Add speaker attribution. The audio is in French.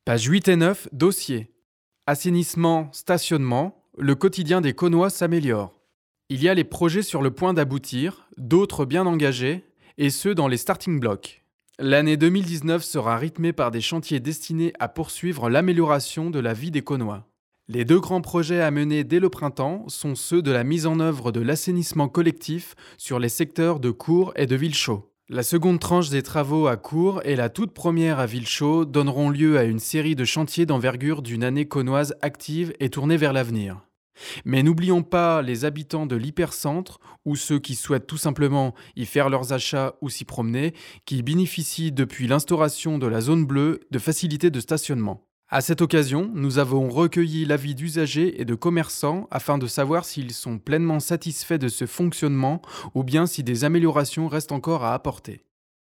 Speaker 1: Pages 8 et 9, dossier. Assainissement, stationnement, le quotidien des Caunois s'améliore. Il y a les projets sur le point d'aboutir, d'autres bien engagés, et ceux dans les starting blocks. L'année 2019 sera rythmée par des chantiers destinés à poursuivre l'amélioration de la vie des Caunois. Les deux grands projets à mener dès le printemps sont ceux de la mise en œuvre de l'assainissement collectif sur les secteurs de Cours et de Villechaux. La seconde tranche des travaux à Cours et la toute première à Villechaux donneront lieu à une série de chantiers d'envergure d'une année caunoise active et tournée vers l'avenir. Mais n'oublions pas les habitants de l'hypercentre ou ceux qui souhaitent tout simplement y faire leurs achats ou s'y promener, qui bénéficient depuis l'instauration de la zone bleue de facilités de stationnement. À cette occasion, nous avons recueilli l'avis d'usagers et de commerçants afin de savoir s'ils sont pleinement satisfaits de ce fonctionnement ou bien si des améliorations restent encore à apporter.